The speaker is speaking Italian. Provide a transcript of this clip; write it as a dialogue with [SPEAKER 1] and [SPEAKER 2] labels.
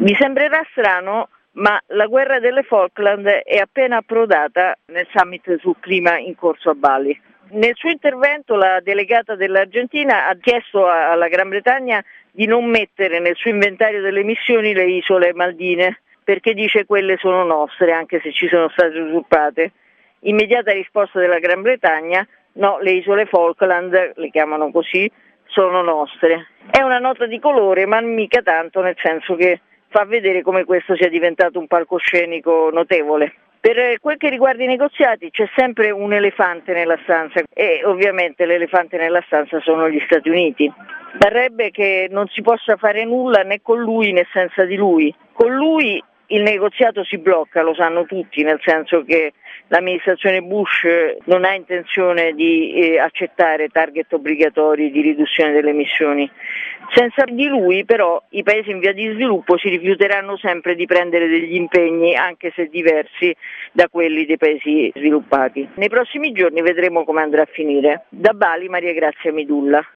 [SPEAKER 1] Vi sembrerà strano, ma la guerra delle Falkland è appena approdata nel summit sul clima in corso a Bali. Nel suo intervento la delegata dell'Argentina ha chiesto alla Gran Bretagna di non mettere nel suo inventario delle missioni le isole Maldine, perché dice quelle sono nostre, anche se ci sono state usurpate. Immediata risposta della Gran Bretagna: no, le isole Falkland, le chiamano così, sono nostre. È una nota di colore, ma mica tanto, nel senso che fa vedere come questo sia diventato un palcoscenico notevole. Per quel che riguarda i negoziati c'è sempre un elefante nella stanza e ovviamente l'elefante nella stanza sono gli Stati Uniti. Parrebbe che non si possa fare nulla né con lui né senza di lui. Con lui il negoziato si blocca, lo sanno tutti, nel senso che l'amministrazione Bush non ha intenzione di accettare target obbligatori di riduzione delle emissioni. Senza di lui però i paesi in via di sviluppo si rifiuteranno sempre di prendere degli impegni, anche se diversi da quelli dei paesi sviluppati. Nei prossimi giorni vedremo come andrà a finire. Da Bali, Maria Grazia Midulla.